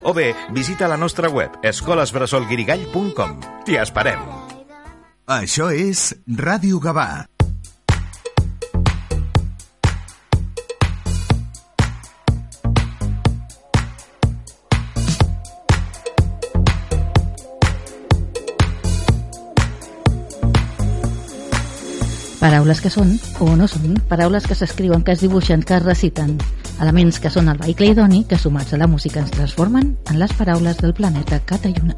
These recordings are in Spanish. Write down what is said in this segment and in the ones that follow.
O bé, visita la nostra web escolesbressolguirigall.com. T'hi esperem. Això és Ràdio Gavà. Paraules que són o no són, paraules que s'escriuen, que es dibuixen, que es reciten, elements que són el vehicle idoni, que sumats a la música ens transformen en les paraules del planeta Catalluna.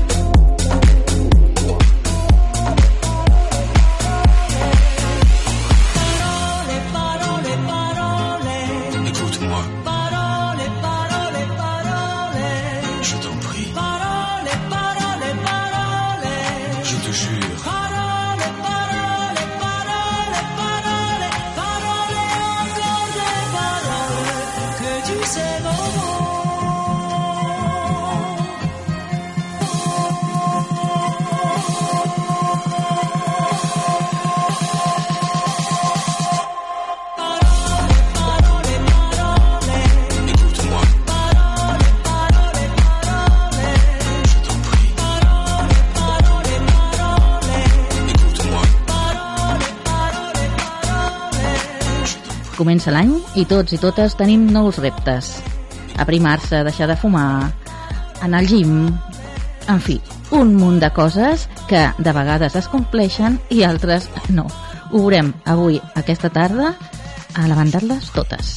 Comença l'any i tots i totes tenim nous reptes. Aprimar-se, deixar de fumar, anar al gym... En fi, un munt de coses que de vegades es compleixen i altres no. Ho veurem avui, aquesta tarda, a levantar-les totes.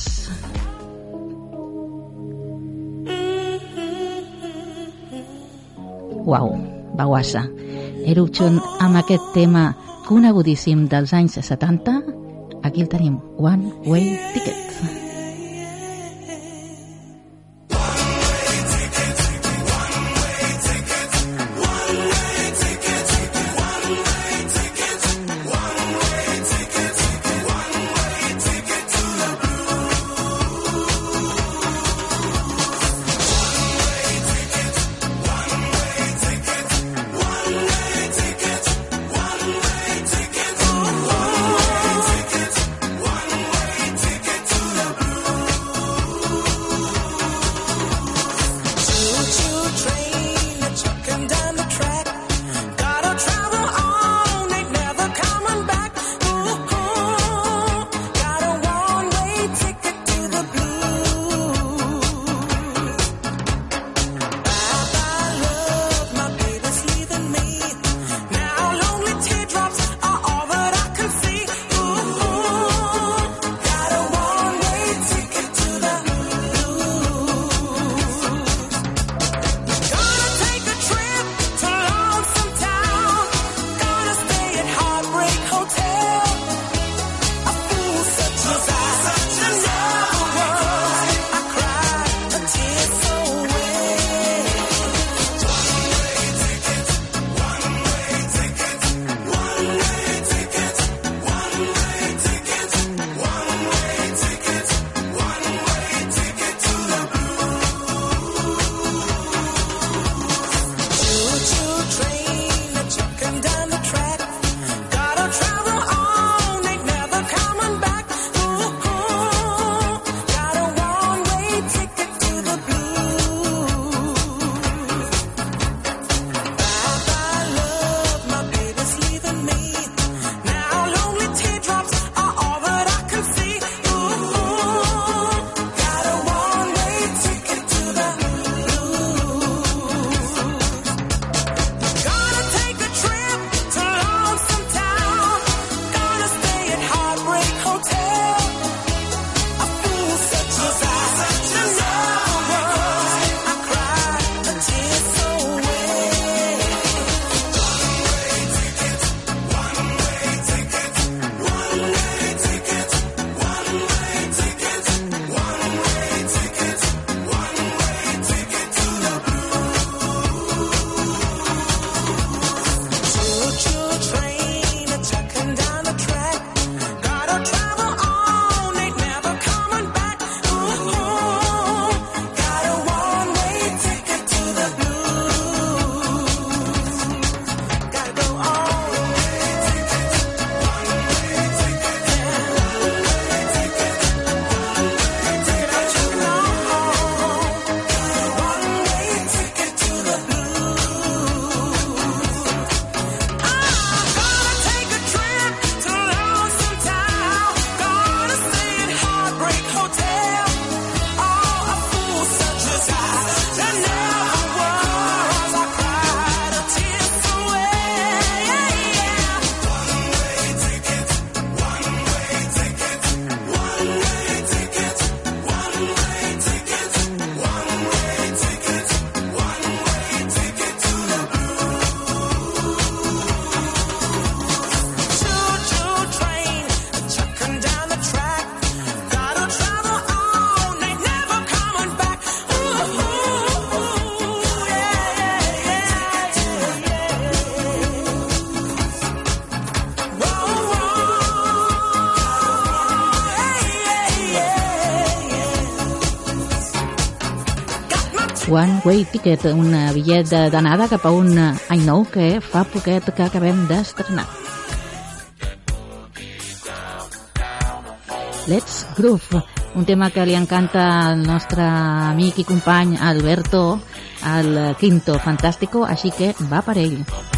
Uau, Bawassa. Eruption amb aquest tema conegudíssim dels anys 70. Aquí el tenim, One Way Ticket. One Way Ticket, un bitllet d'anada cap a un I Know que fa poquet que acabem d'estrenar. Let's Groove, un tema que li encanta al nostre amic i company Alberto, el Quinto Fantástico, així que va per ell.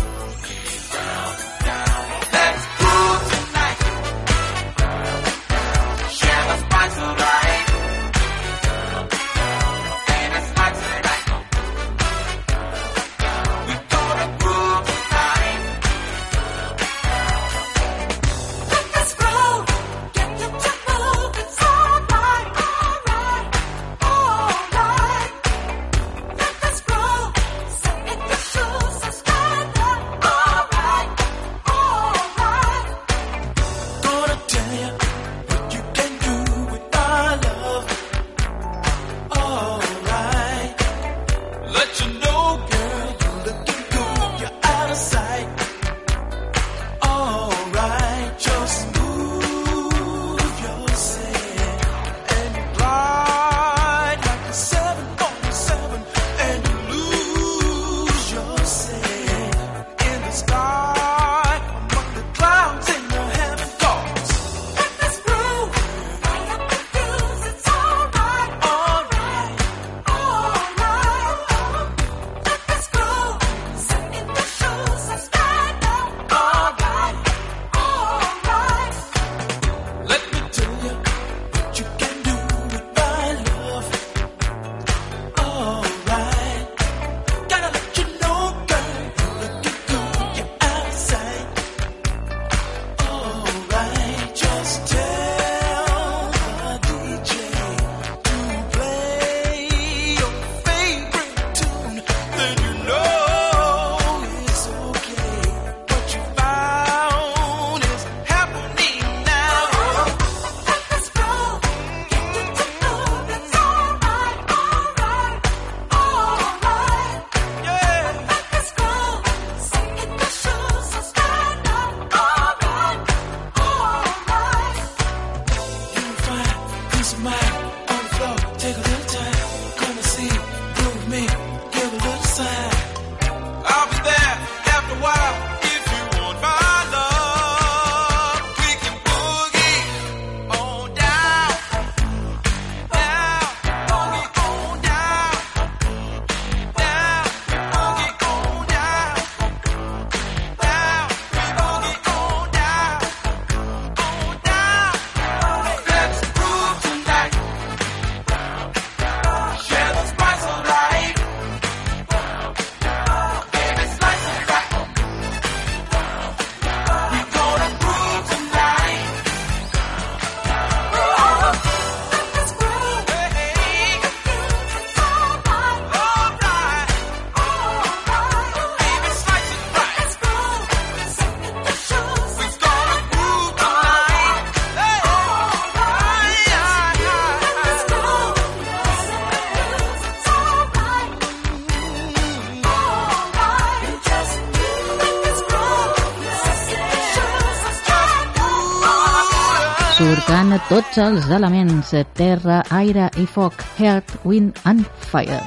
surcant tots els elements: terra, aire i foc, Earth, Wind and Fire.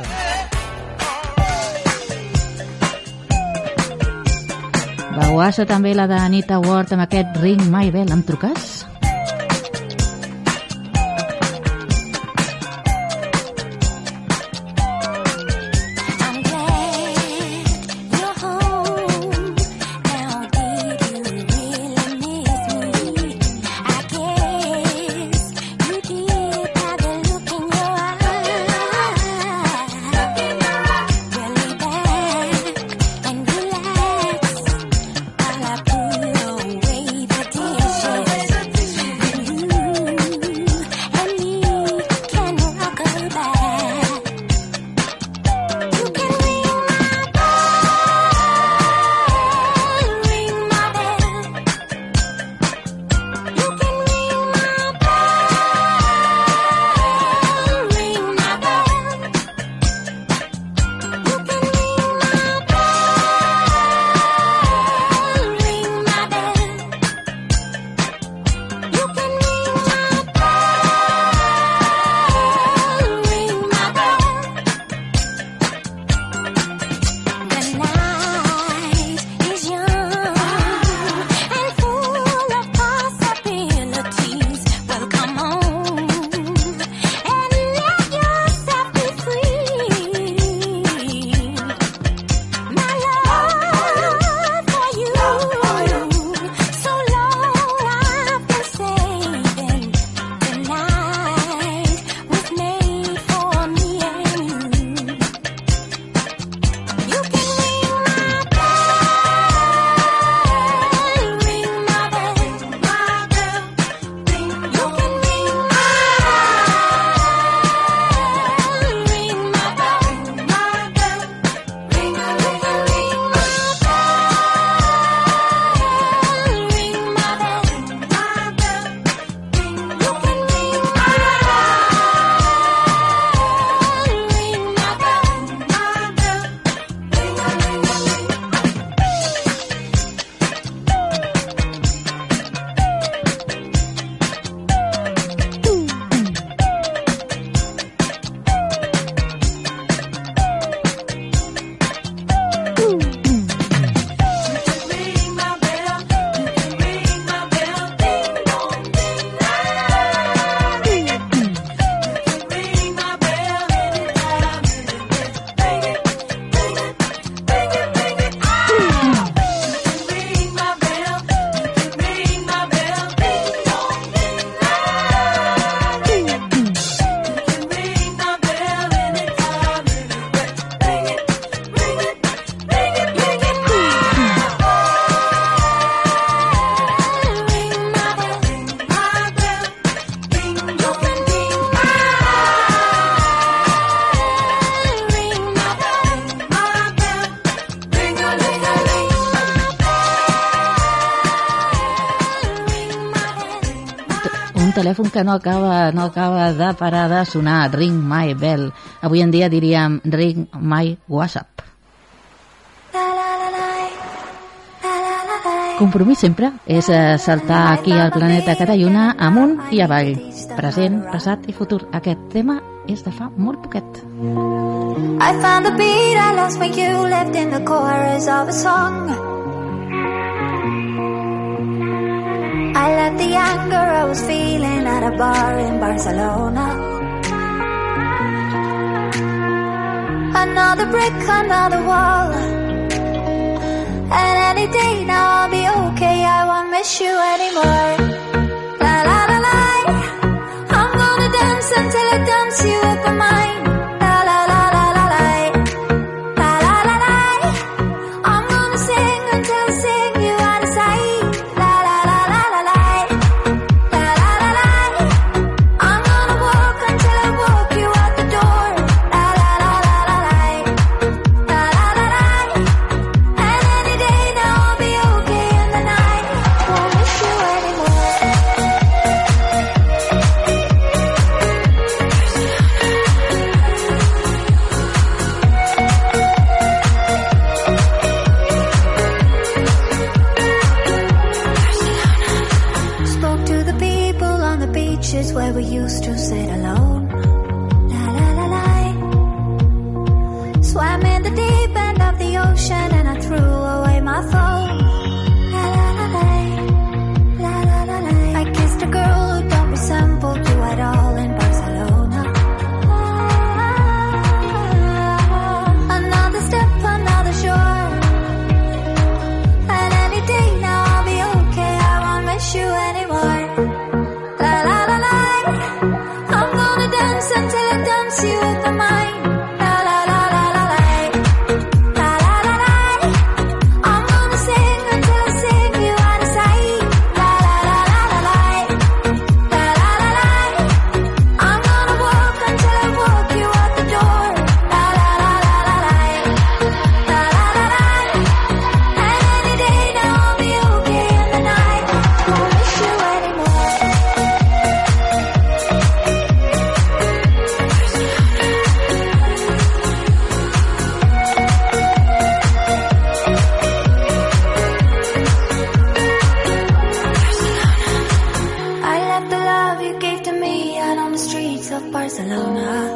Bauassa també la d'Anita Ward amb aquest Ring My Bell. Em truques? telèfon que no acaba de parar de sonar. Ring my bell. Avui en dia diríem ring my WhatsApp. Compromís sempre és saltar aquí al planeta Catalluna amunt i avall, present, passat i futur. Aquest tema és de fa molt poquet. I found the beat I lost when you left in the chorus of a song. I left the anger I was feeling at a bar in Barcelona. Another brick, another wall, and any day now I'll be okay. I won't miss you anymore. La la la la, I'm gonna dance until I dance you up in mine. La la la la la la, la la la la, I'm gonna sing until I sing you out of sight. La la la la la la, la la la la, I'm gonna walk until I walk you out the door. La la la la la la, la la la la, and any day now I'll be okay in the night. Won't miss you anymore. Spoke to the people on the beaches where we used to sit alone. La la la la. Swam in the deep end of the ocean and I threw away my phone. La la la la. La la la la. I kissed a girl who don't resemble you at all in Barcelona. Another step, another shore, and any day now I'll be okay. I won't miss you anymore. La la la la, I'm gonna dance until I dance you with the mind. La la la la la la, la la la la, I'm gonna sing until I sing you out of sight. La la la la la la, la la la la, I'm gonna walk until I walk you out the door. La la la la la la, la la la la, and any day now I'll be okay in the night. Won't miss you anymore. I left the love you gave to me out on the streets of Barcelona.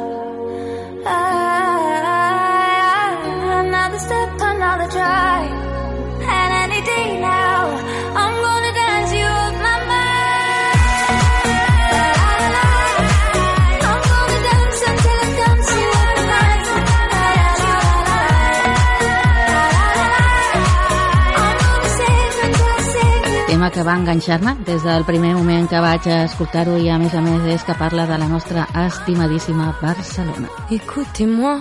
Another step, another try, and any day now I'm gonna dance you off my mind. La, la, la, I'm gonna dance until I dance you off my mind. La, la, la, la, la, I'm gonna sing until I sing you. Tema que va enganxar-me des del primer moment que vaig escoltar-ho i a més és que parla de la nostra estimadíssima Barcelona. Écoutez-moi,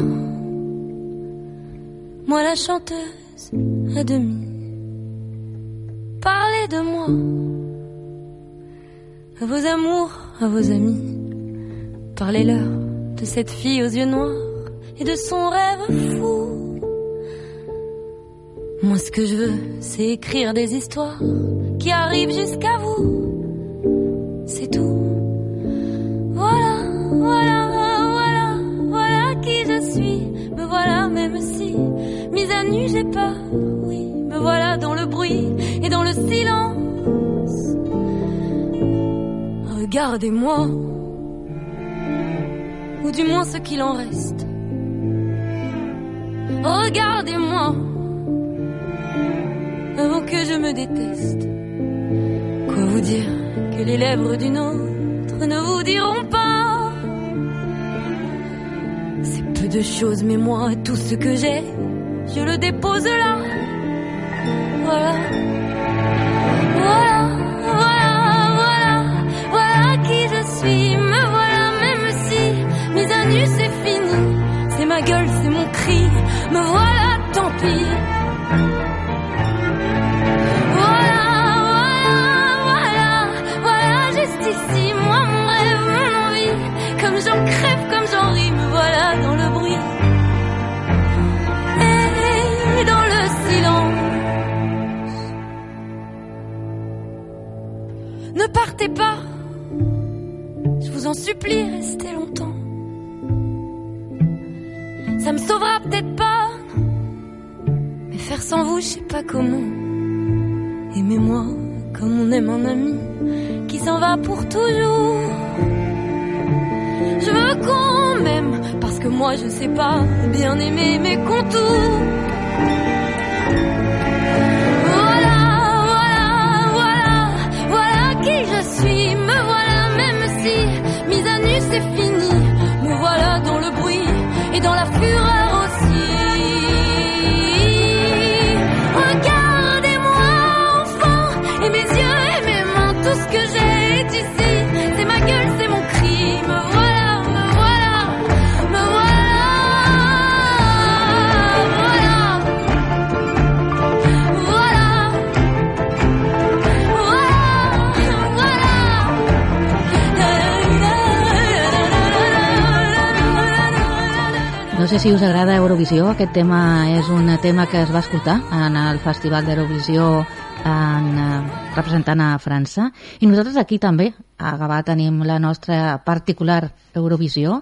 moi la chanteuse à demi. Parlez de moi, à vos amours, à vos amis. Parlez-leur de cette fille aux yeux noirs et de son rêve fou. Moi ce que je veux, c'est écrire des histoires qui arrivent jusqu'à vous. C'est tout. Voilà, voilà, voilà, voilà qui je suis. Me voilà même si, mise à nu j'ai peur, oui. Me voilà dans le bruit et dans le silence. Regardez-moi, ou du moins ce qu'il en reste. Regardez-moi, avant que je me déteste. Quoi vous dire que les lèvres d'une autre ne vous diront pas? C'est peu de choses, mais moi, tout ce que j'ai, je le dépose là. Voilà, voilà, voilà, voilà, voilà qui je suis. Me voilà même si, mise à nu c'est fini. C'est ma gueule, c'est mon cri. Me voilà, tant pis. Voilà, voilà, voilà, voilà, juste ici, moi, mon rêve, mon envie. Comme j'en crève, comme j'en ris, me voilà dans le bruit. Et dans le silence. Ne partez pas, t'en supplie, restez longtemps. Ça me sauvera peut-être pas, mais faire sans vous, je sais pas comment. Aimez-moi comme on aime un ami qui s'en va pour toujours. Je veux qu'on m'aime, parce que moi je sais pas bien aimer mes contours. Voilà qui je suis. Me voilà même si mise à nu c'est fini. Me voilà dans le bruit et dans la fureur aussi. Regardez-moi enfant, et mes yeux et mes mains, tout ce que j'ai est ici. C'est ma gueule, c'est mon cri. Me voilà, me voilà, me voilà. No sé si us agrada Eurovisió. Aquest tema és un tema que es va escoltar en el Festival d'Eurovisió representant a França, i nosaltres aquí també a Gavà tenim la nostra particular Eurovisió.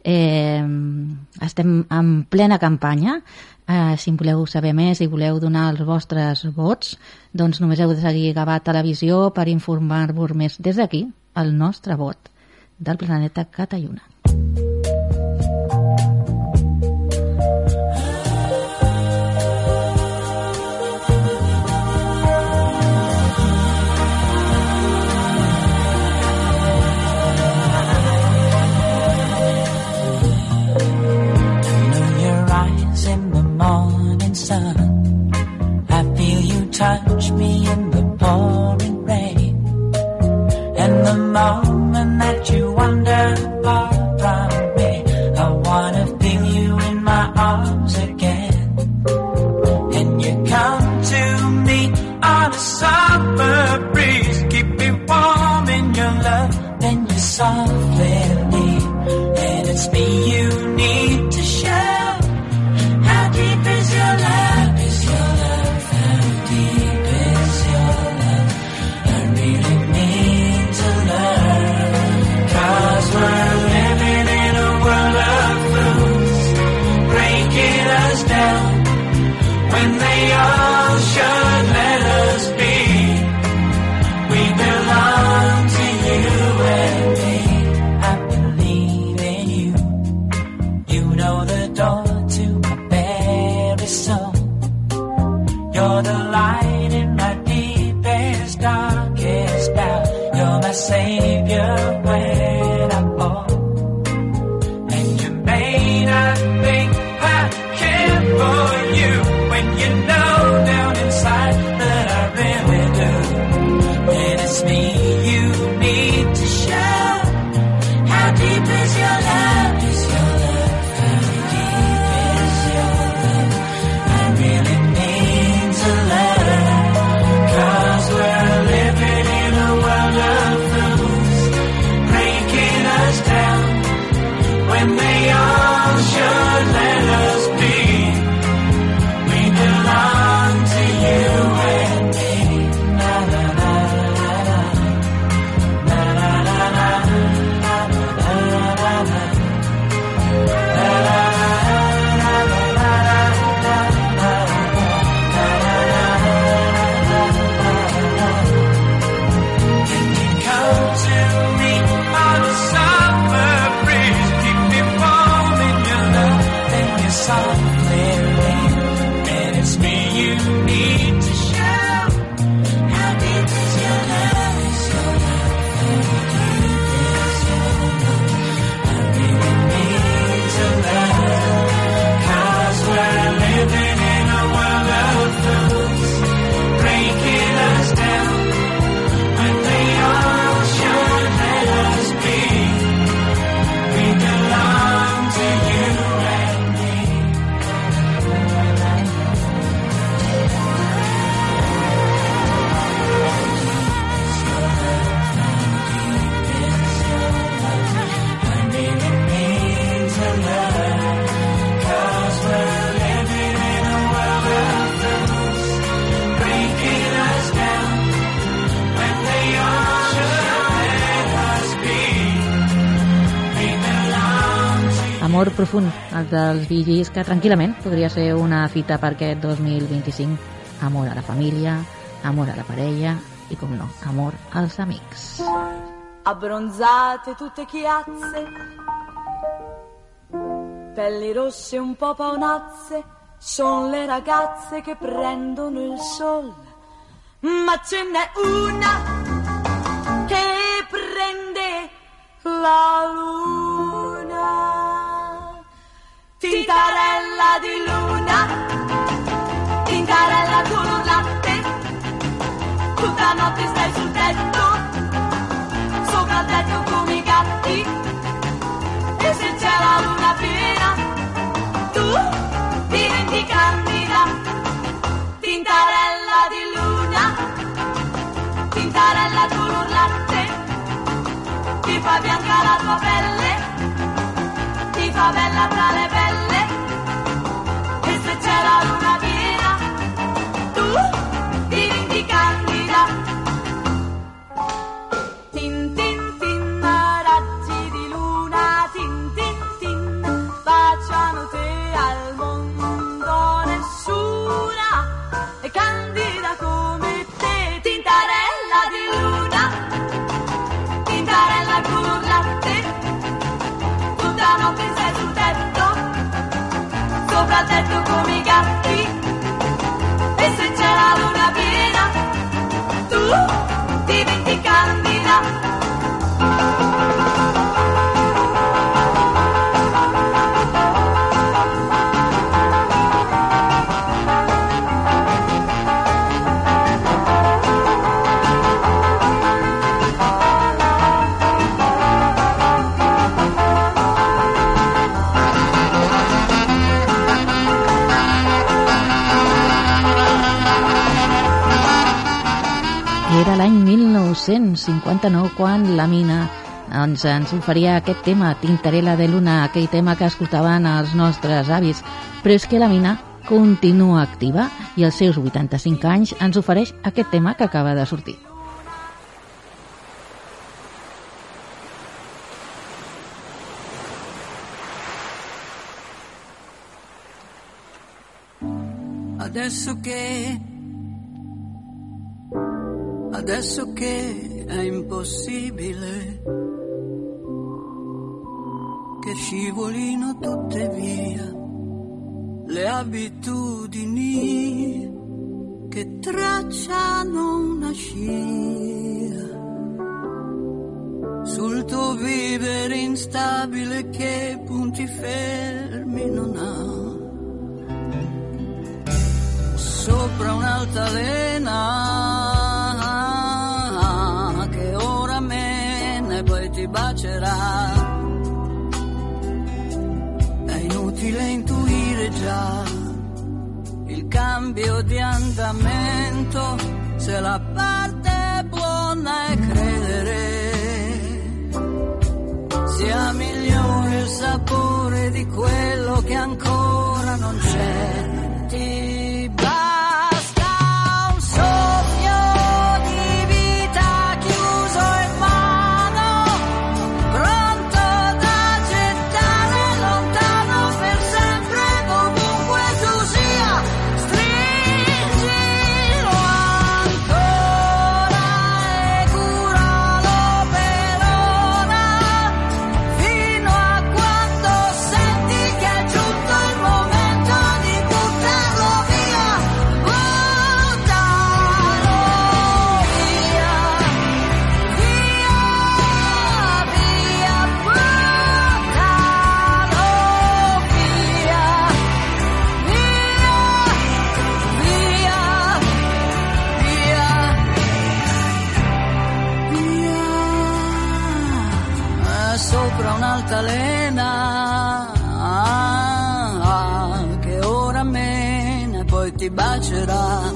Estem en plena campanya. Si en voleu saber més i voleu donar els vostres vots, doncs només heu de seguir Gavà Televisió per informar-vos més. Des d'aquí, el nostre vot del planeta Catalluna. Touch me in the pouring rain, and the moment that you wander far from me, I wanna feel you in my arms again. And you come to me on a summer breeze, keep me warm in your love, then you softly leave, and it's me you need to show. How deep is your love? Is your love? When they all should let us be, we belong to you and me. I believe in you. You know the door to my very soul. You're the light in my deepest, darkest doubt. You're my savior when I fall. And you may not think I care for you, when you know down inside that I really do. And it's me you need to show. How deep is your love? Is your love? How deep is your love? I really need to learn, 'cause we're living in a world of fools, breaking us down when they all should let us be. We belong to you and me. Na na na na na, na na na na, na na na na, na na Can you come to me on a summer breeze, keep me warm in your love, then you softly leave, and it's me you need to show. How deep is your love? Is your love? How deep is your love? I really need to learn, 'cause we're living in a world of fools, breaking us down when they all should let us be. We belong to you and me. Amor profund, el dels Bee Gees, que tranquil·lament podria ser una fita per aquest 2025. Amor a la família, amor a la parella i, com no, amor als amics. Abbronzate tutte chiazze, pelli rosse un po' paonazze, son le ragazze che prendono il sol, ma ce n'è una che prende la luna, tintarella di luna, tintarella con un latte, tutta notte stai sul tetto, sopra il tetto come i gatti, e se c'è la luna piena tu diventi candida, tintarella di luna, tintarella con un latte, ti fa bianca la tua pelle, ti fa bella tra le belle, e se c'è la luna piena tu diventi candida. Tin tin tin, raggi di luna, tin tin tin, baciano te al mondo, nessuna è candida come te, tintarella di luna, tintarella con un latte, tutta notte sei sul tetto, sopra il tetto come i gatti, e se c'è la luna piena tu diventi candida. Era l'any 1959 quan la Mina ens oferia aquest tema, Tintarella de Luna, aquell tema que escoltaven els nostres avis. Però és que la Mina continua activa i als seus 85 anys ens ofereix aquest tema que acaba de sortir. Adesso che è impossibile che scivolino tutte via le abitudini che tracciano una scia sul tuo vivere instabile che punti fermi non ha, sopra un'altalena poi ti bacerà, è inutile intuire già il cambio di andamento, se la parte buona è credere sia migliore il sapore di quello che ancora non c'è, ti basta un soffio di vita chiuso in un'altalena che ora mena e poi ti bacerà,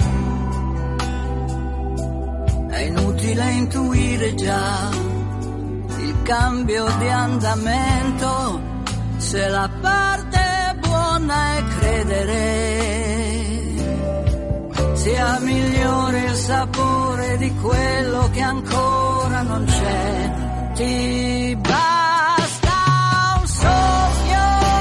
è inutile intuire già il cambio di andamento, se la parte buona è credere sia migliore il sapore di quello che ancora non c'è, ti basta un soffio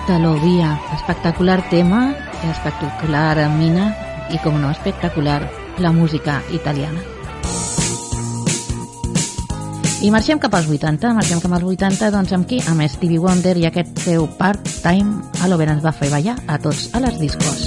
Italo Via, espectacular tema, espectacular mina i, com no, espectacular la música italiana. I marxem cap als 80, doncs amb qui? Amb Stevie Wonder i aquest seu Part-Time a l'Over ens va fer ballar a tots a les discos.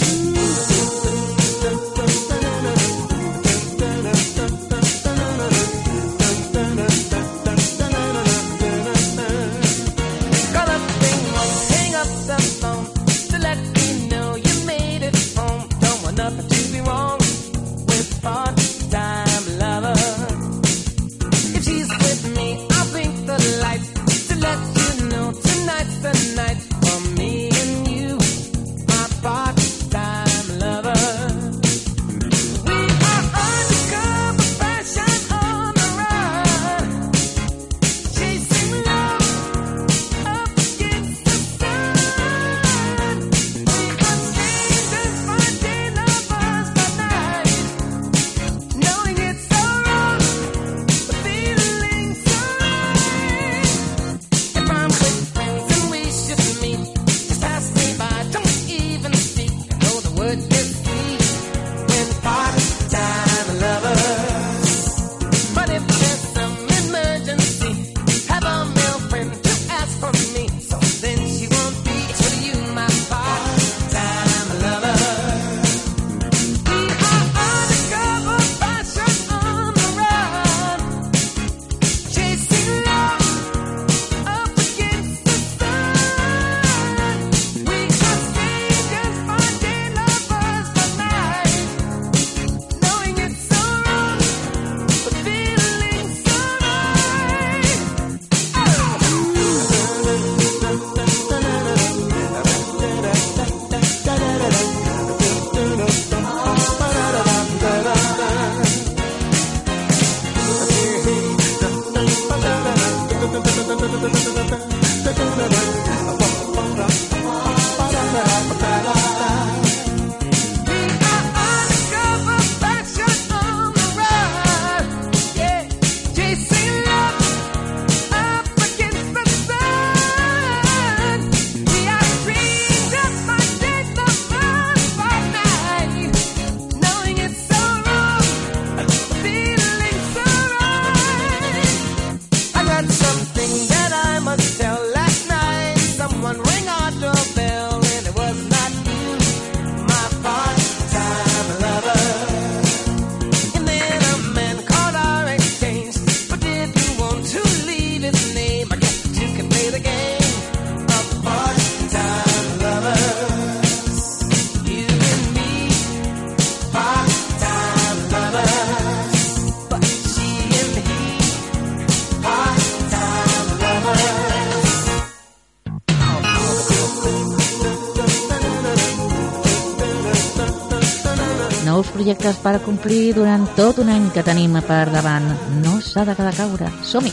nous projectes per complir durant tot un any que tenim per davant. No s'ha de quedar caure. Som-hi!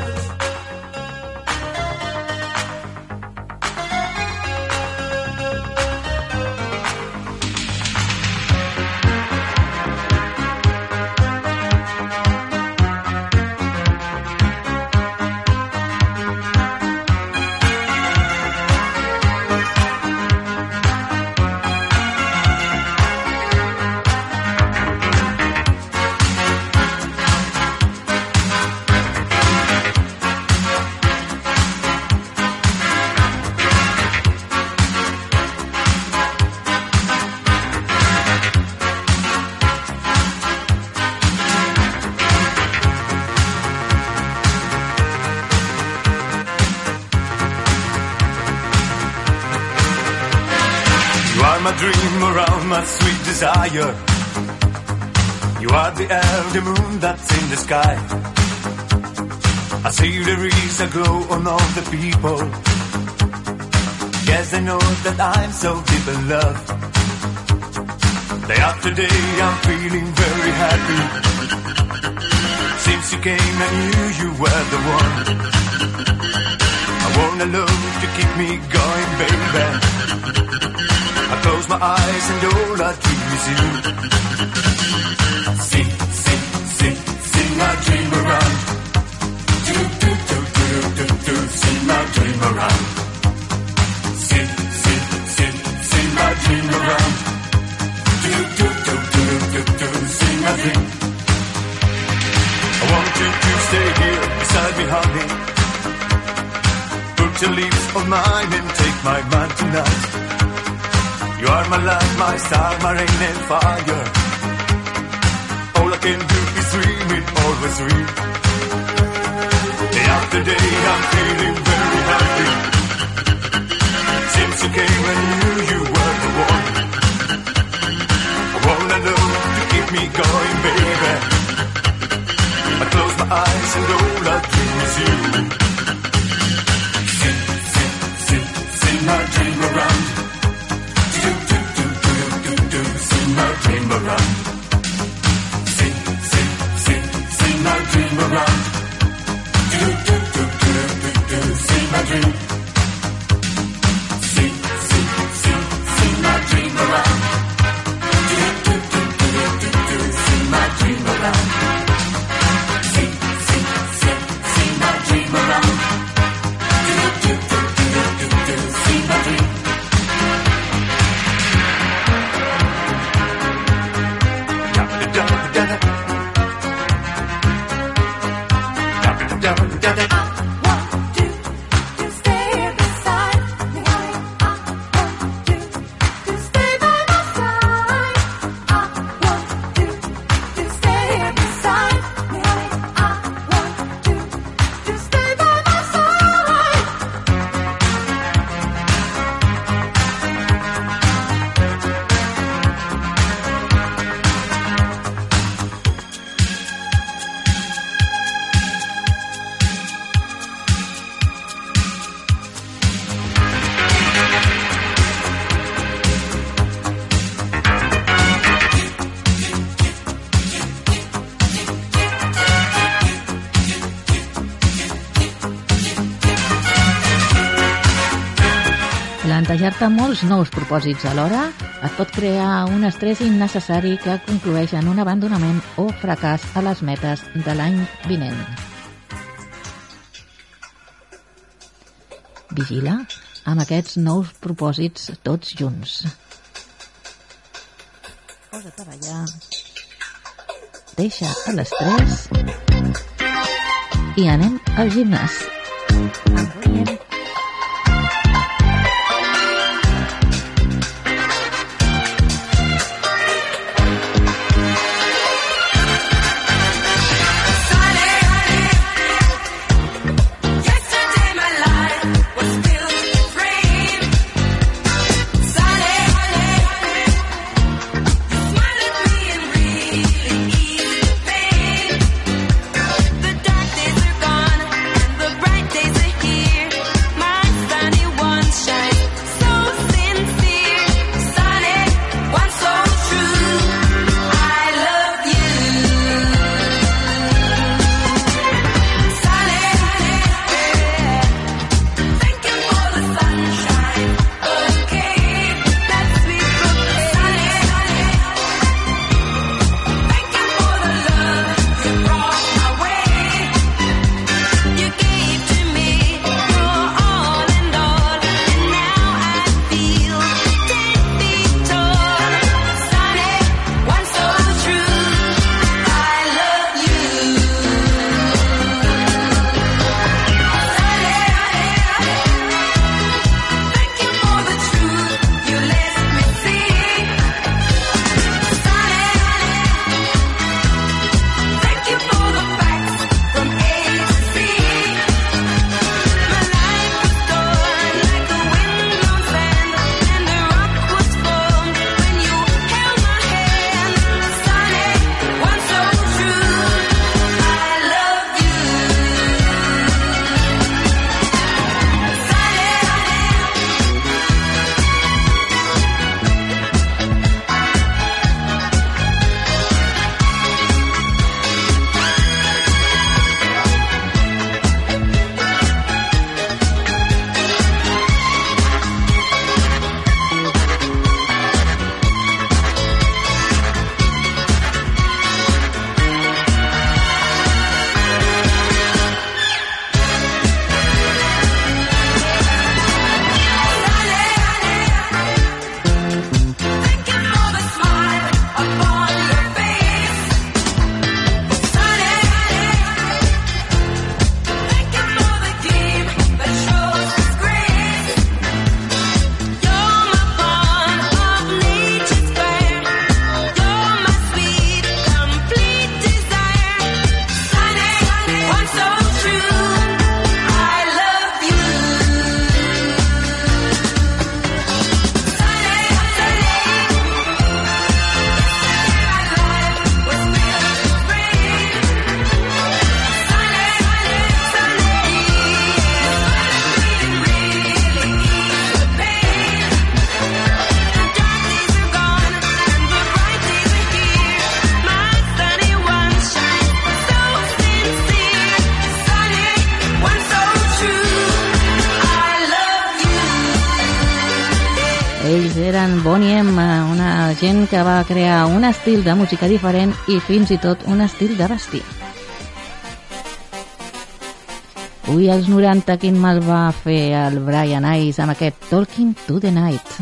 Desire. You are the air, the moon that's in the sky. I see there is a glow on all the people. Yes, I know that I'm so deep in love. Day after day I'm feeling very happy. Since you came I knew you were the one. I want a love to keep me going, baby. I close my eyes and all I dream is you. Sing, sing, sing, sing my dream around. Do, do, do, do, do, do, sing my dream around. Sing, beside me, honey. Put your lips on mine and take my mind tonight. You are my light, my star, my rain and fire. All I can do is dream it, always dream. Day after day I'm feeling very happy. Since you came I knew you were the one. I wanna know to keep me going, baby. I close my eyes and all I dream is you. Sing my dream around. Sing my dream around. Sing my dream around. Sing my dream. Sing my dream around. Sing my dream around. Sing my dream around. Sing my dream. Plantejar-te molts nous propòsits alhora et pot crear un estrès innecessari que conclueix en un abandonament o fracàs a les metes de l'any vinent. Vigila amb aquests nous propòsits tots junts. Posa't a ballar, deixa l'estrès i anem al gimnàs. Envoiem. The dark days are gone and the bright days are here. eren Boney M, una gent que va crear un estil de música diferent i fins i tot un estil de vestir. Ui, als 90 quin mal va fer el Brian Ice amb aquest Talking to the Night.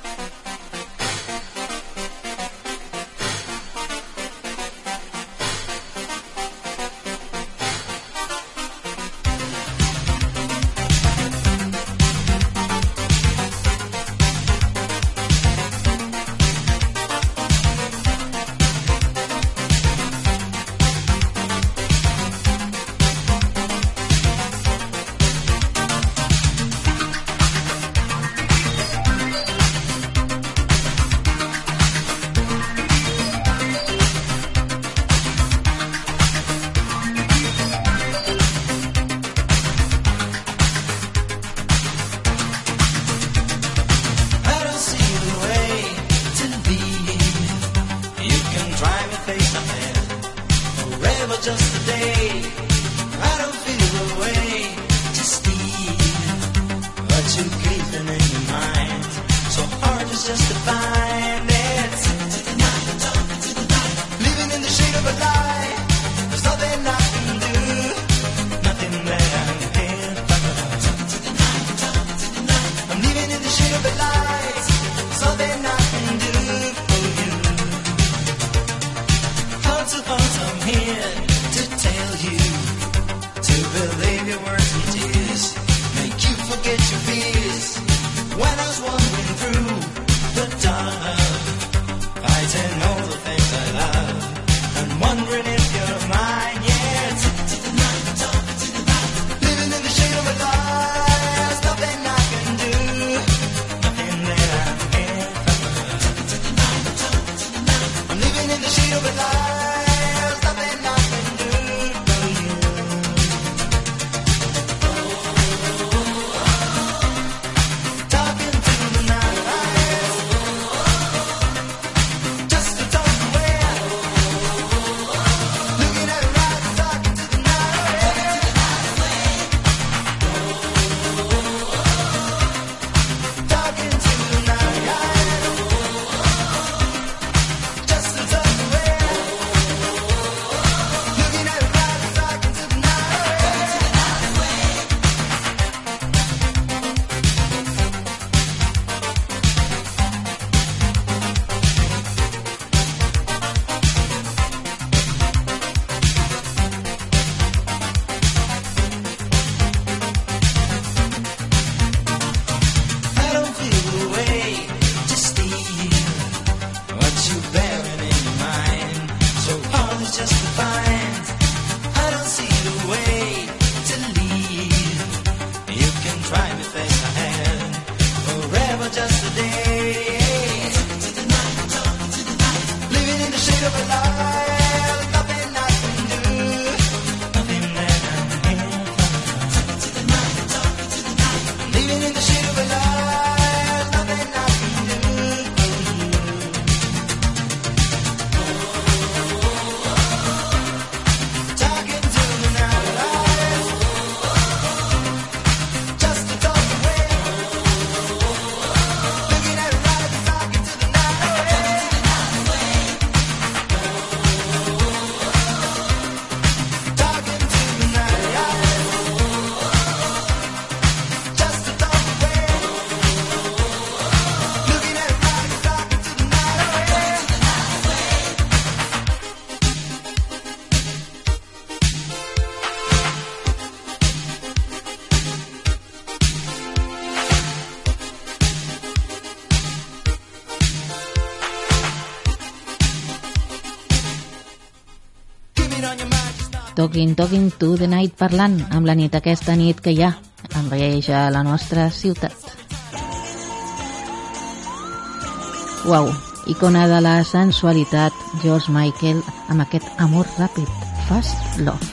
Talking to the Night, parlant amb la nit, aquesta nit que ja envaeix a la nostra ciutat. Uau, icona de la sensualitat, George Michael amb aquest amor ràpid, Fast Love.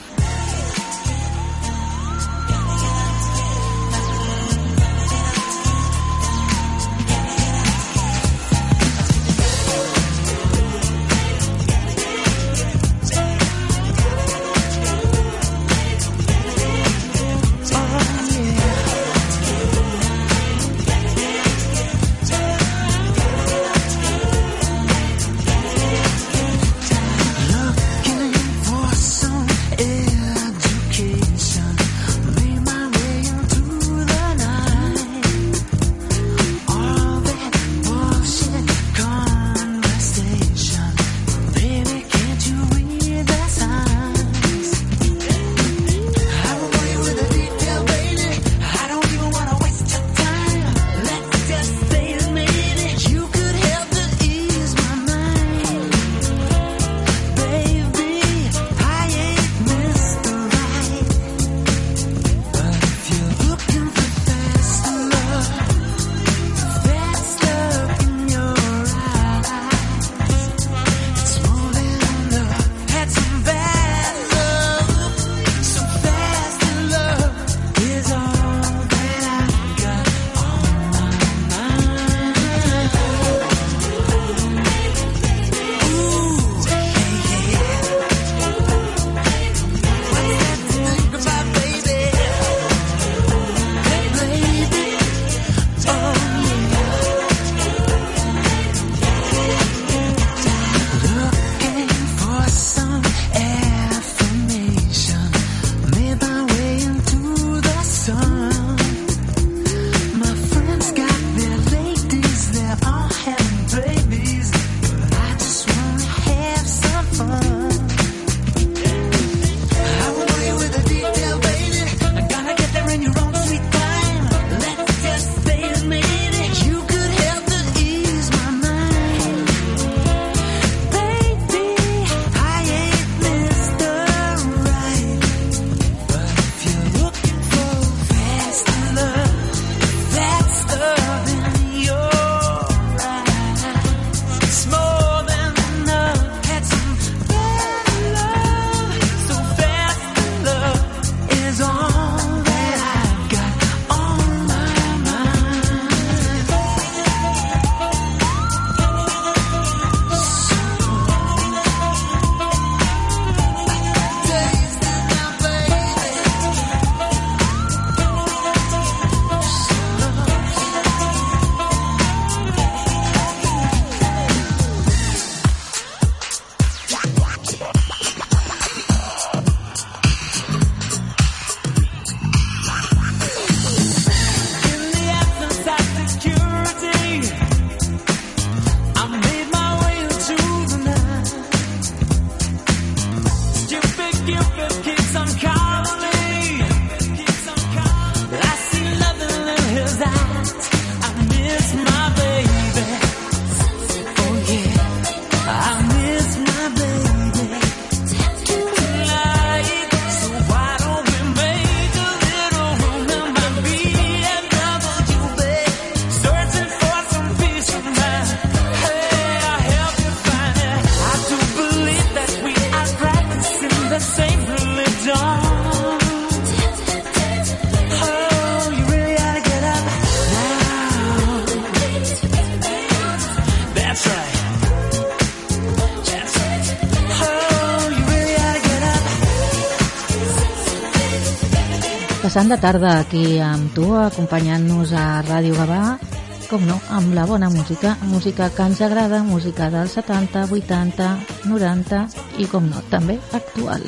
Passant de tarda aquí amb tu, acompanyant-nos a Ràdio Gavà, com no, amb la bona música, música que ens agrada, música dels 70, 80, 90 i, com no, també actual.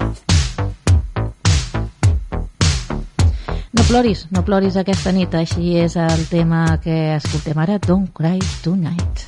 No ploris aquesta nit, així és el tema que escoltem ara, Don't Cry Tonight.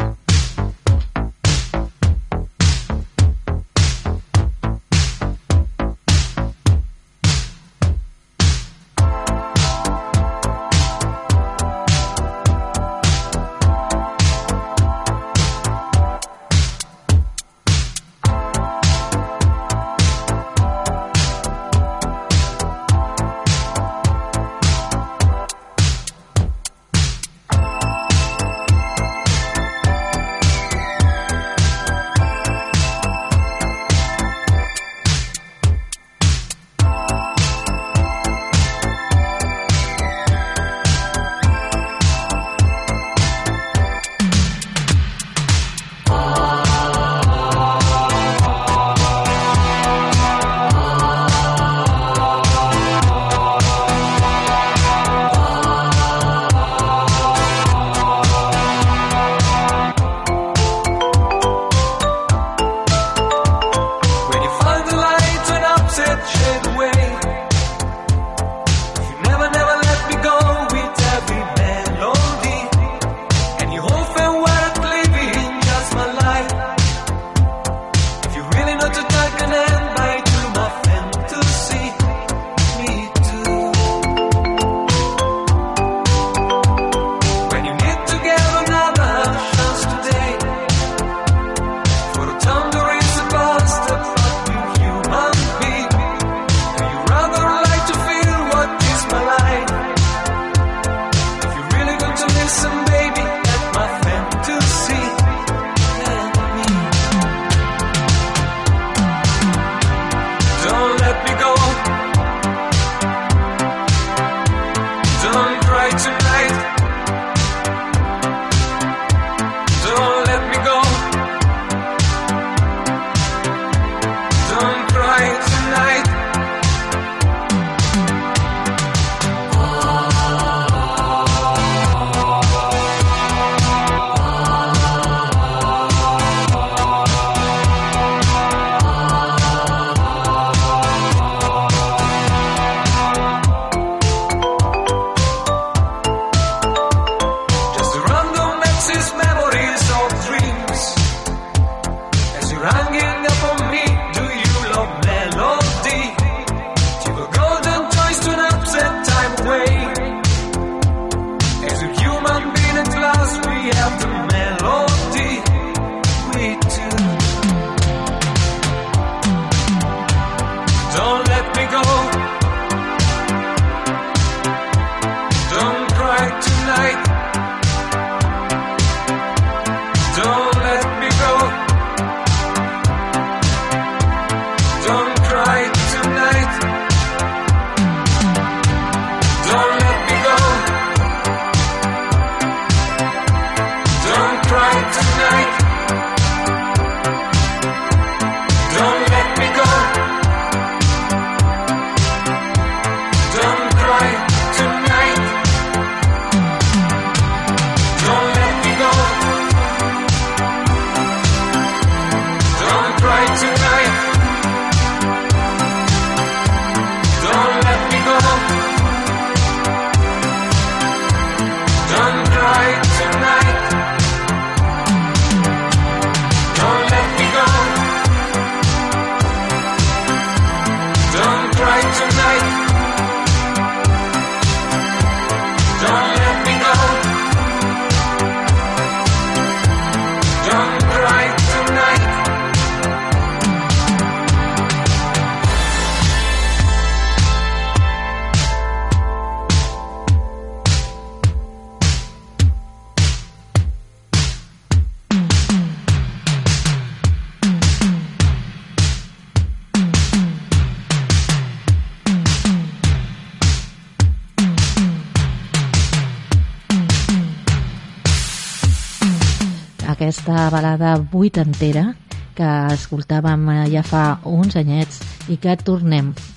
Aquesta balada vuitantera que escoltàvem ja fa uns anyets i que tornem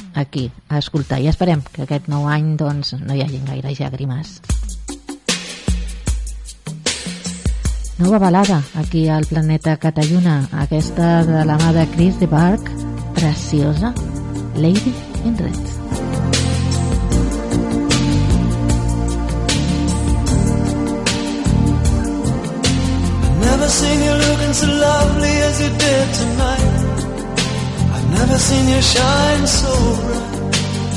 aquí a escoltar, i esperem que aquest nou any doncs, no hi hagi gaire llàgrimes. Nova balada aquí al Planeta Catalluna, aquesta de la mà de Chris de Bark, preciosa, Lady in Red. Never seen you looking so lovely as you did tonight. I've never seen you shine so bright.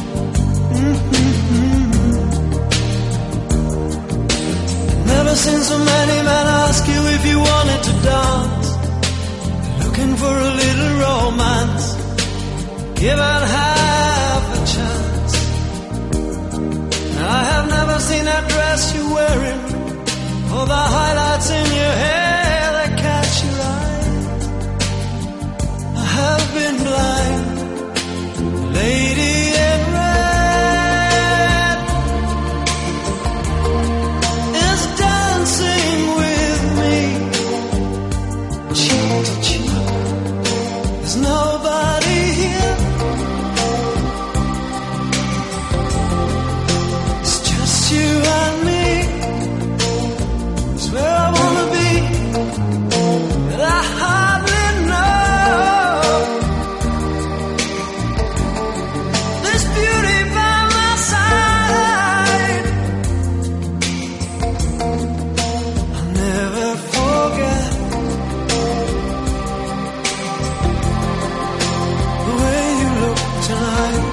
Never seen so many men ask you if you wanted to dance. Looking for a little romance, given half a chance. I have never seen that dress you're wearing, or the highlights in your hair that catch your eye. I have been blind, lady in red is dancing with me, cheek to cheek. There's nobody here, it's just you and me. Where I wanna be, but I hardly know. This beauty by my side, I'll never forget the way you look tonight.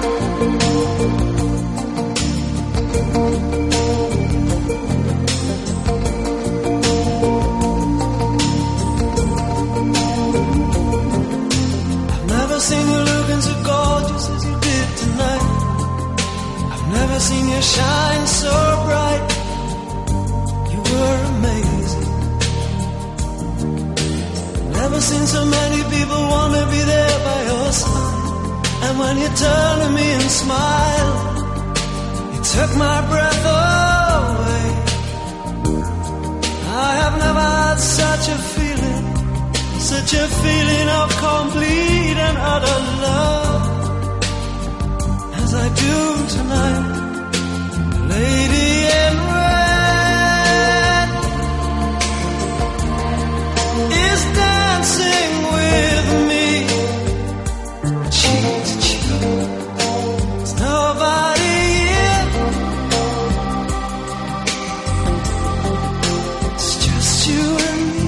Seen you looking so gorgeous as you did tonight. I've never seen you shine so bright. You were amazing. Never seen so many people want to be there by your side. And when you turn to me and smile, you took my breath away. I have never had such a feeling, such a feeling of complete and utter love as I do tonight. Lady in red is dancing with me, cheek to cheek. There's nobody here, it's just you and me.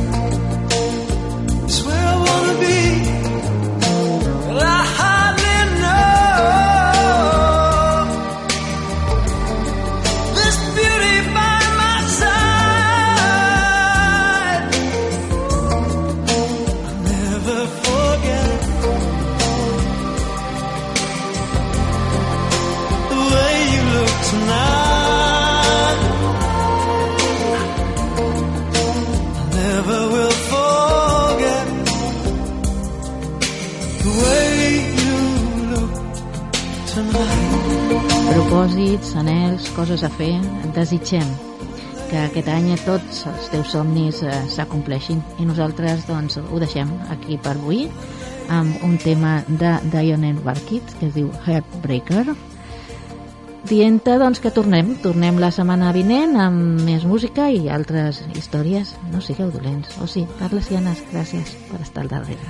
Propòsits, anhels, coses a fer, desitgem que aquest any tots els teus somnis s'acompleixin, i nosaltres doncs ho deixem aquí per avui amb un tema de Dionne Warwick que es diu Heartbreaker, dient-te doncs que tornem la setmana vinent amb més música i altres històries. No sigueu dolents, o sí, Carles Llanes, gràcies per estar al darrere.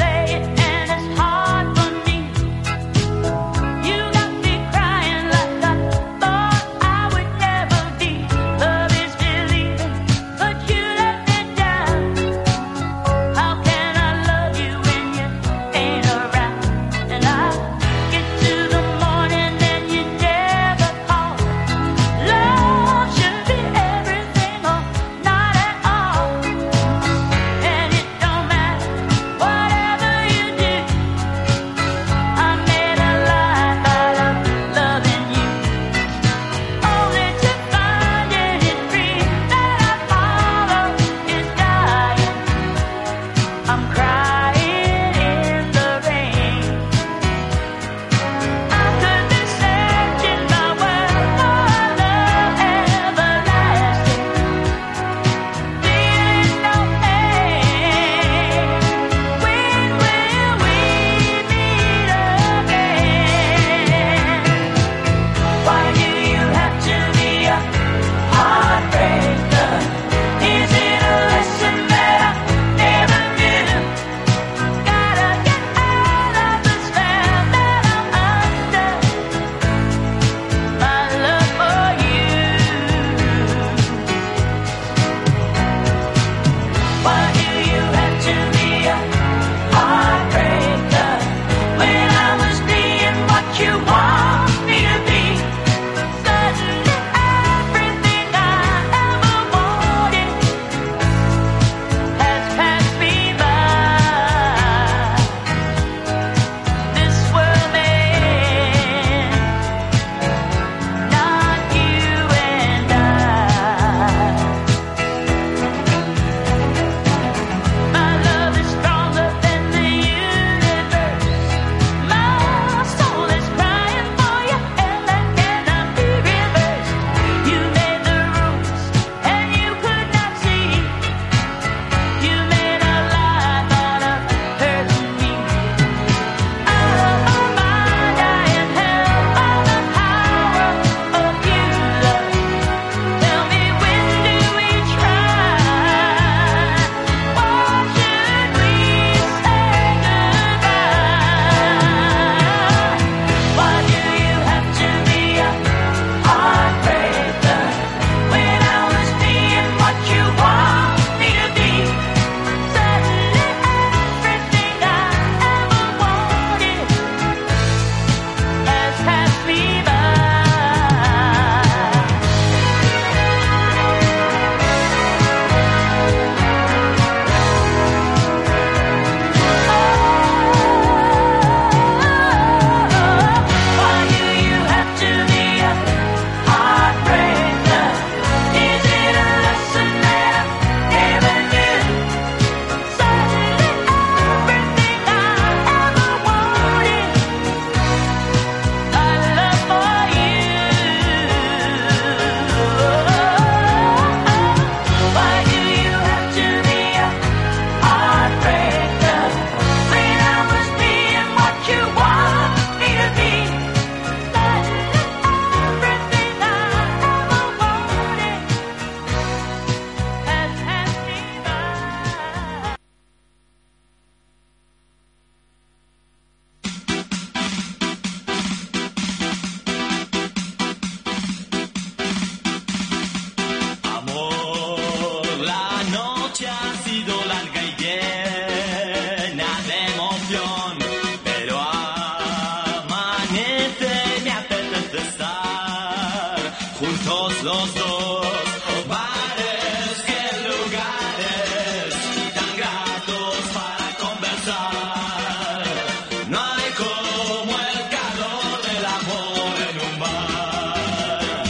Like los dos. Bares que lugares tan gratos para conversar. No hay como el calor del amor en un bar.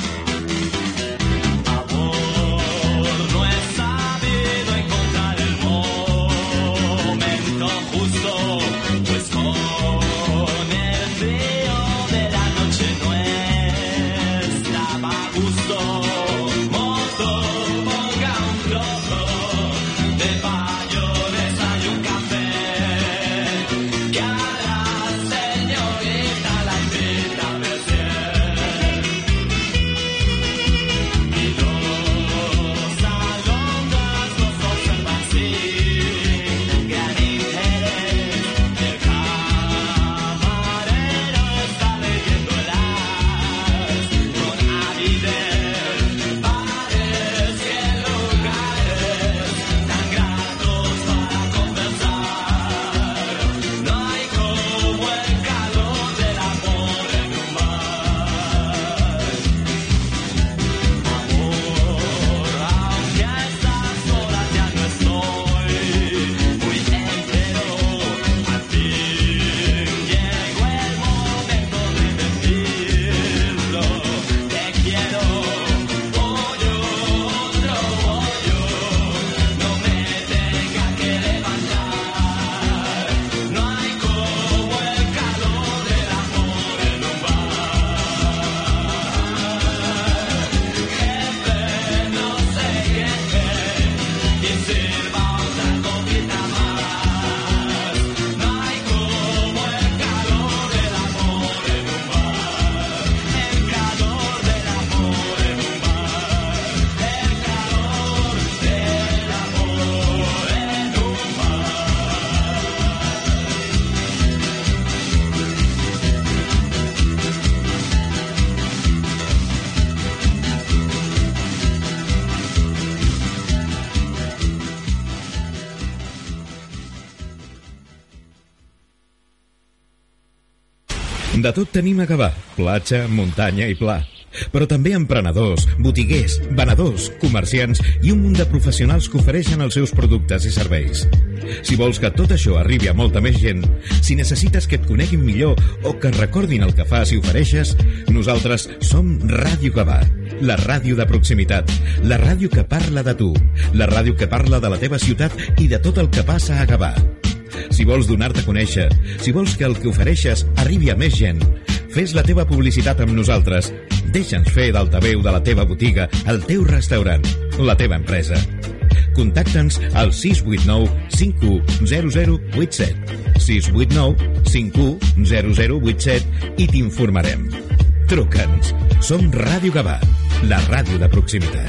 Amor no es sabido encontrar el momento justo, pues con el frío de la noche no estaba a gusto. Moto, ponga un trozo de mayonesa y un café, que a la señorita la invita a beber. Y los alondras nos observan sin gran interés. El camarero está leyendo el as con avidez. Bares y lugares tan gratos para conversar. No hay como el calor del amor en un bar. Amor, aunque a estas horas ya no estoy muy entero, al fin llegó el momento de decirlo. Te quiero, pollo, otro pollo, no me tenga que levantar. No hay como el calor del amor en un bar. Jefe, no se queje y sirva otra copita más. No hay como el calor del amor en un bar. El calor del amor en un bar. El calor del amor en un bar. De tot tenim a Gavà, platja, muntanya i pla. Però també emprenedors, botiguers, venedors, comerciants i un munt de professionals que ofereixen els seus productes i serveis. Si vols que tot això arribi a molta més gent, si necessites que et coneguin millor o que recordin el que fas i ofereixes, nosaltres som Ràdio Gavà, la ràdio de proximitat, la ràdio que parla de tu, la ràdio que parla de la teva ciutat i de tot el que passa a Gavà. Si vols donar-te a conèixer, si vols que el que ofereixes arribi a més gent, fes la teva publicitat amb nosaltres. Deixa'ns fer d'altaveu de la teva botiga, el teu restaurant, la teva empresa. Contacta'ns al 689 510087, 689 510087 i t'informarem. Truca'ns. Som Ràdio Gavà, la ràdio de proximitat.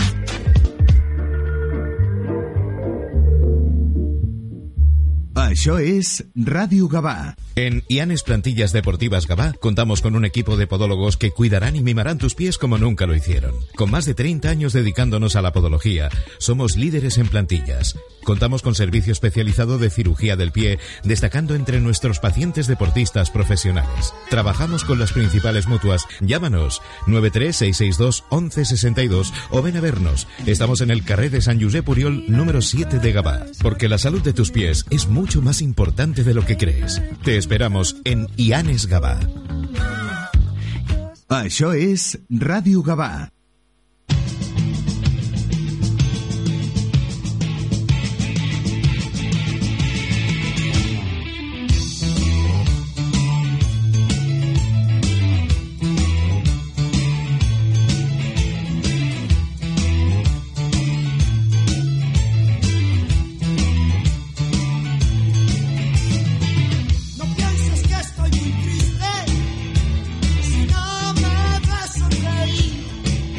Això es Radio Gavà. En Ianes Plantillas Deportivas Gavà contamos con un equipo de podólogos que cuidarán y mimarán tus pies como nunca lo hicieron. Con más de 30 años dedicándonos a la podología, somos líderes en plantillas. Contamos con servicio especializado de cirugía del pie, destacando entre nuestros pacientes deportistas profesionales. Trabajamos con las principales mutuas. Llámanos 936621162 o ven a vernos. Estamos en el carrer de Sant Josep Oriol, número 7 de Gavà. Porque la salud de tus pies es mucho más importante de lo que crees. Te esperamos en Ianes Gavà. Això és Ràdio Gavà. No pienses que estoy muy triste si no me ves sonreír.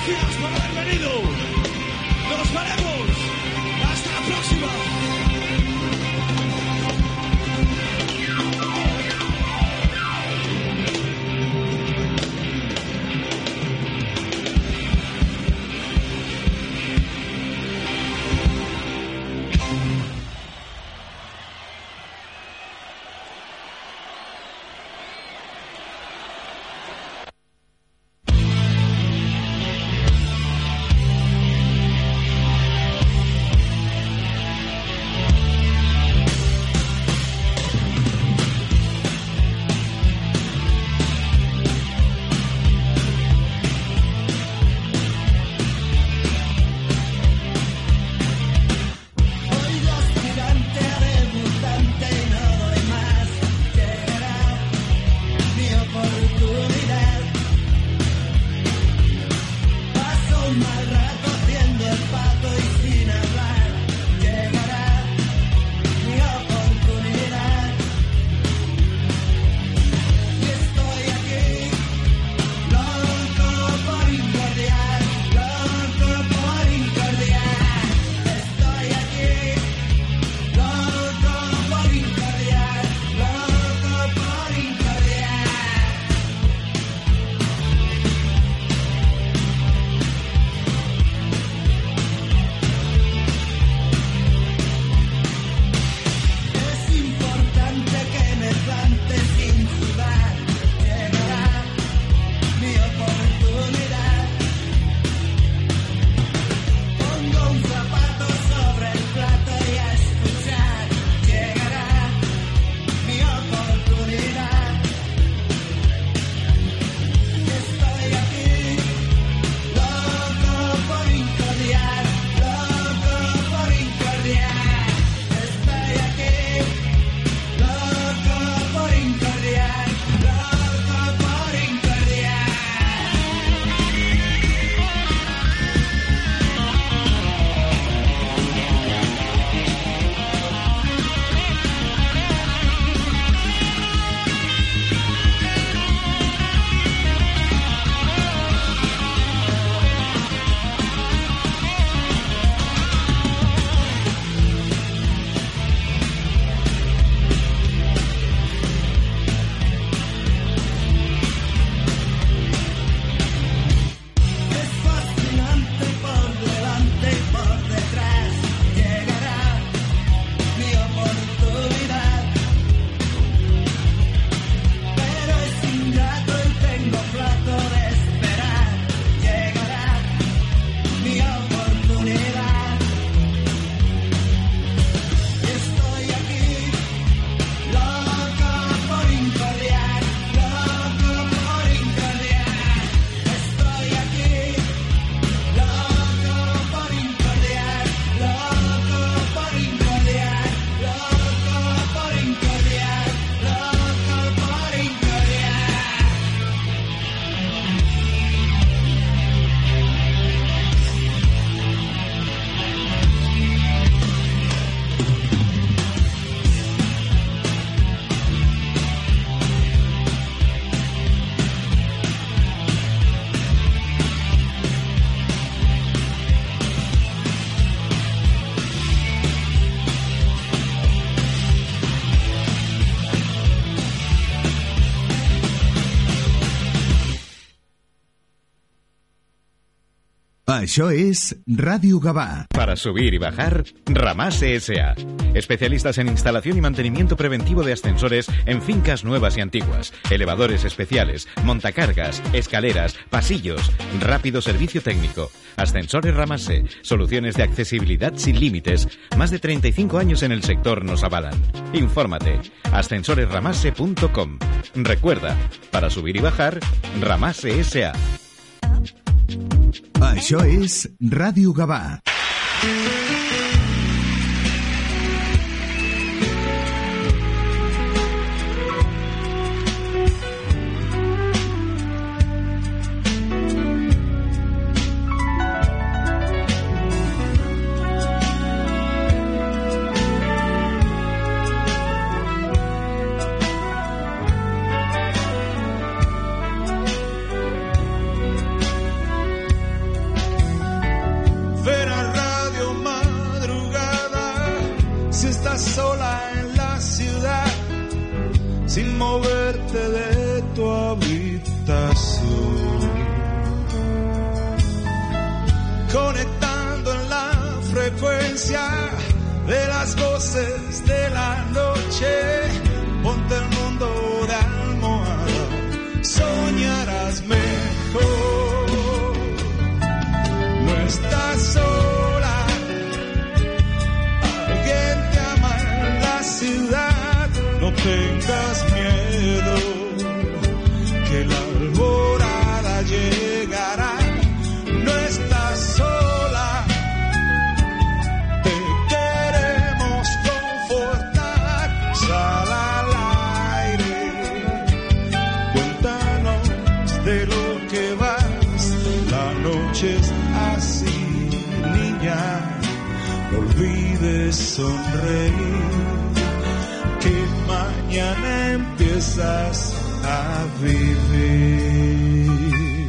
Gracias por haber venido. Nos veremos. Hasta la próxima. Això és Ràdio Gavà. Para subir y bajar, Ramase S.A. Especialistas en instalación y mantenimiento preventivo de ascensores en fincas nuevas y antiguas, elevadores especiales, montacargas, escaleras, pasillos, rápido servicio técnico. Ascensores Ramase, soluciones de accesibilidad sin límites. Más de 35 años en el sector nos avalan. Infórmate. ascensoresramase.com. Recuerda, para subir y bajar, Ramase S.A. Això és Ràdio Gavà. conectando en la frecuencia de las voces de la noche. Ponte el mundo de almohada, soñarás mejor. No estás sola, alguien te ama en la ciudad. No tengas miedo, que la alborada llegará. No estás sola, te queremos confortar. Sal al aire, cuéntanos de lo que vas. La noche es así, niña, no olvides sonreír, que mañana empiezas a vivir.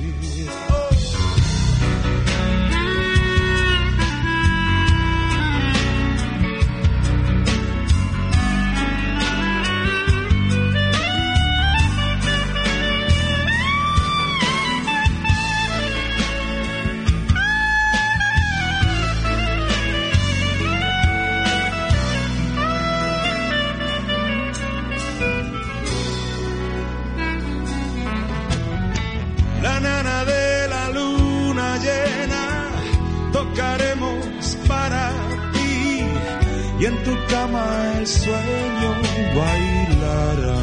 Tocaremos para ti y en tu cama el sueño bailará.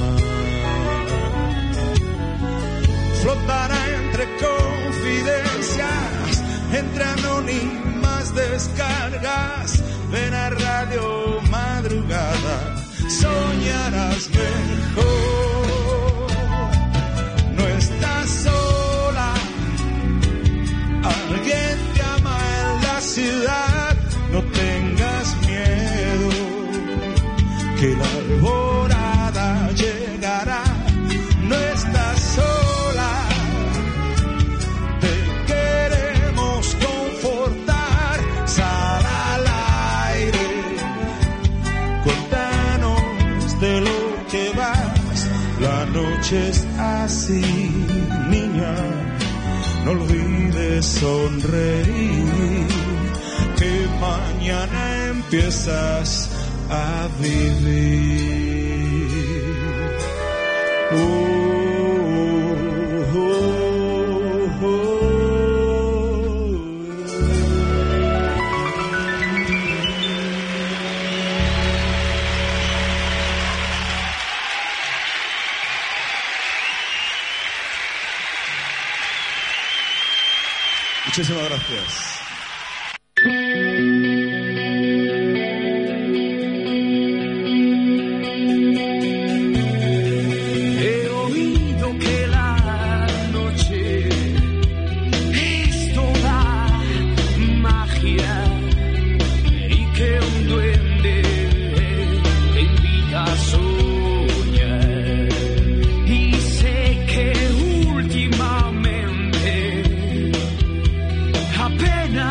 Flotará entre confidencias, entre anónimas descargas. Ven a Radio Madrugada, soñarás mejor. No estás sola, alguien te ama en la ciudad. No tengas miedo, que la alborada llegará. No estás sola, te queremos confortar. Sal al aire, cuéntanos de lo que vas. La noche es así, niña, no olvides sonreír, que mañana empiezas a vivir. Muchísimas gracias. He oído que la noche es toda magia y que un duende te invita a soñar. Y sé que últimamente apenas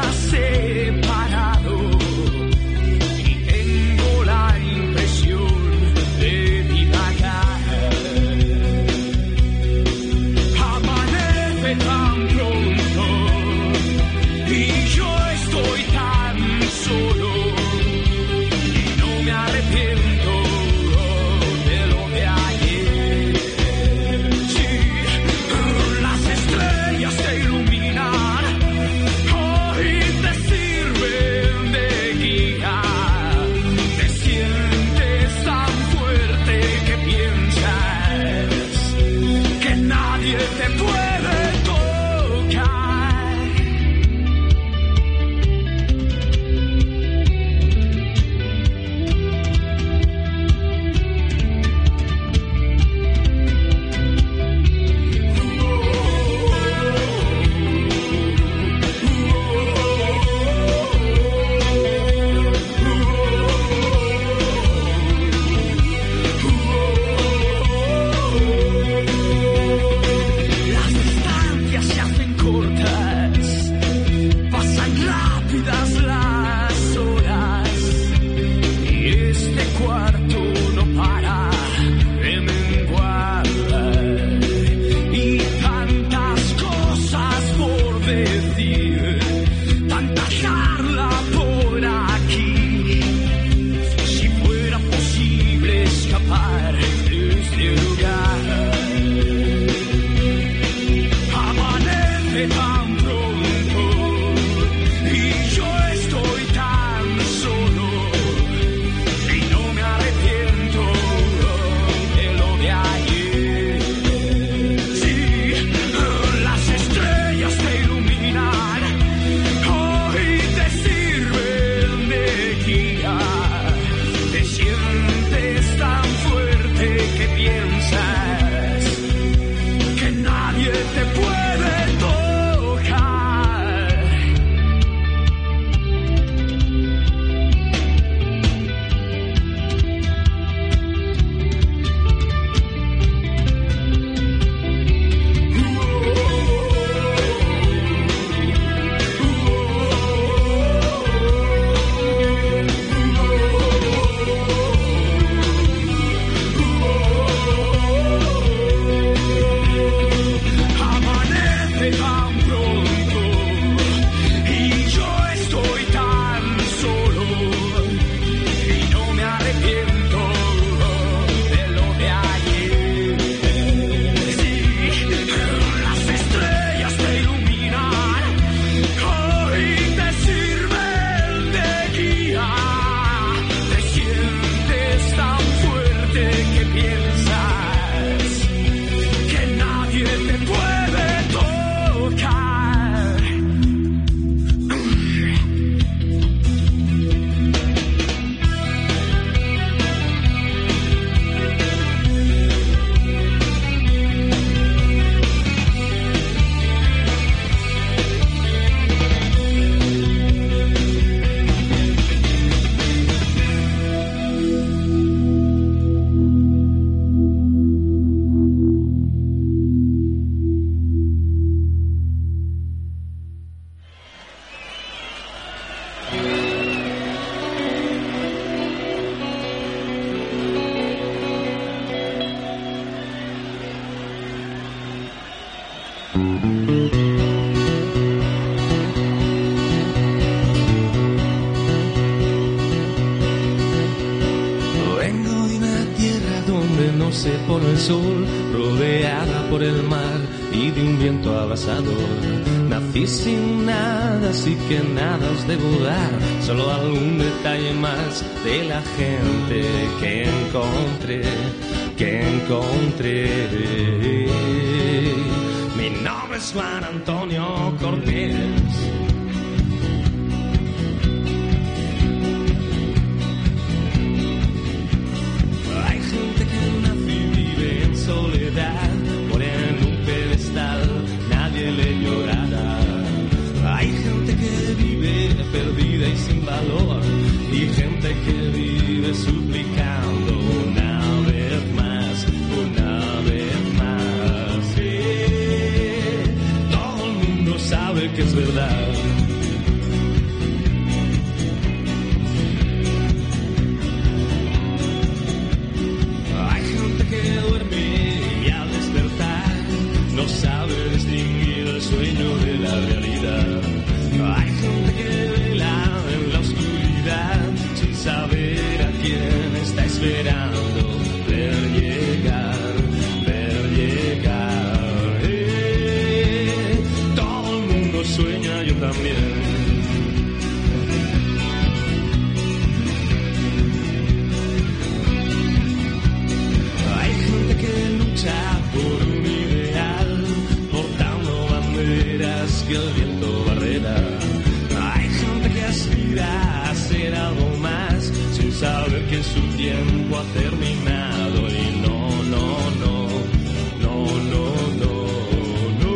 amanece tan pronto y yo estoy tan solo y no me arrepiento de lo de ayer. Sí, las estrellas te iluminan, hoy te sirven de guía, te sientes tan fuerte que piensas que nadie te puede tocar. Amanece tan pronto y yo estoy tan solo y no me arrepiento de lo de ayer. Sí, las estrellas te iluminan, hoy te sirven de guía, te sientes tan fuerte que piensas que nadie te puede tocar. Vengo de una tierra donde no se pone el sol, rodeada por el mar y de un viento abrasador. Nací sin nada, así que nada os debo dar, solo algún detalle más de la gente que encontré. Mi nombre es Juan Antonio Cortés. Hay gente que nace y vive en soledad, pone en un pedestal, nadie le llorará. Hay gente que vive perdida y sin valor, y gente que vive suplicando una vez más, una vez más. Sí, todo el mundo sabe que es verdad. Hay gente que duerme y al despertar no sabe distinguir el sueño de la realidad. Hay gente que vela en la oscuridad sin saber a quién está esperando ver llegar, ver llegar. Todo el mundo sueña, yo también. Hay gente que lucha por un ideal, portando banderas que el viento barrerá. Hay gente que aspira a ser algo más, sin saber que su tiempo ha terminado. Y no, no, no, no, no, no, no.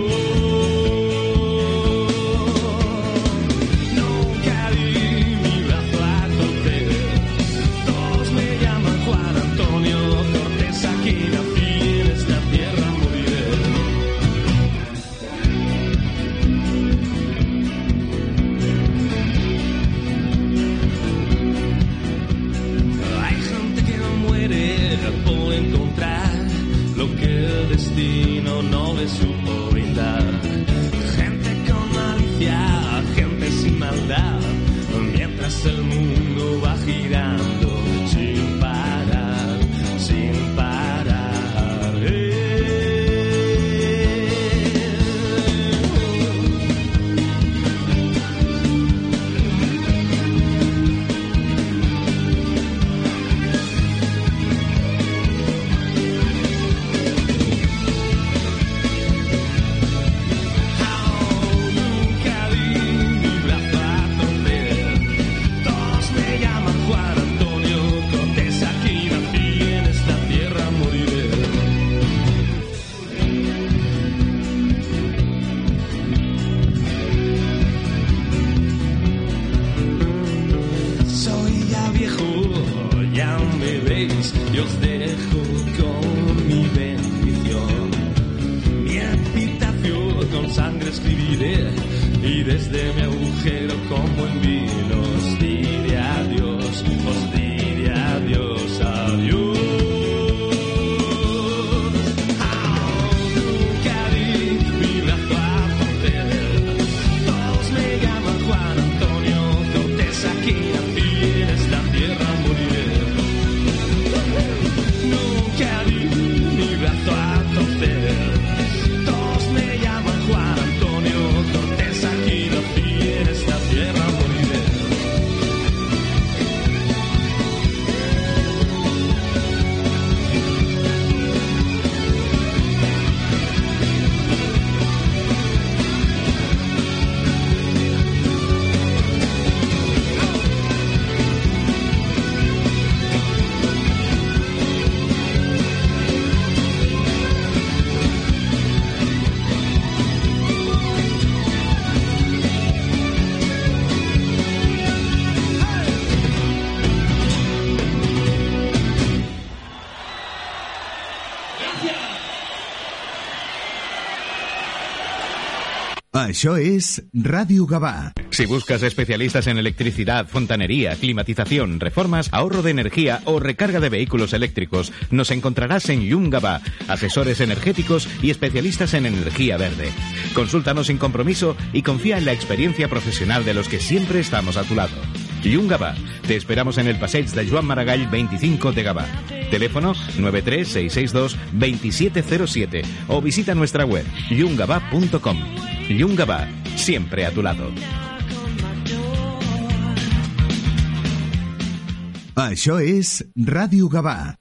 Nunca di mi brazo a torcer. Todos me llaman Juan Antonio Cortés. Aquí nací, en esta tierra moriré. Hay gente que muere por encontrar lo que el destino no le supo brindar. Gente con malicia, gente sin maldad, mientras el mundo va girando sin parar, sin parar. Dios y os dejo con mi bendición. Mi epitafio con sangre escribiré y desde mi agujero como en vino os diré adiós, os diré adiós, adiós. Això és Ràdio Gavà. Si buscas especialistas en electricidad, fontanería, climatización, reformas, ahorro de energía o recarga de vehículos eléctricos, nos encontrarás en Llum Gavà, asesores energéticos y especialistas en energía verde. Consúltanos sin compromiso y confía en la experiencia profesional de los que siempre estamos a tu lado. Llum Gavà. Te esperamos en el Passeig de Joan Maragall 25 de Gavà. Teléfono 93662-2707 o visita nuestra web llumgavà.com. Llum Gavà, siempre a tu lado. Això és Ràdio Gavà.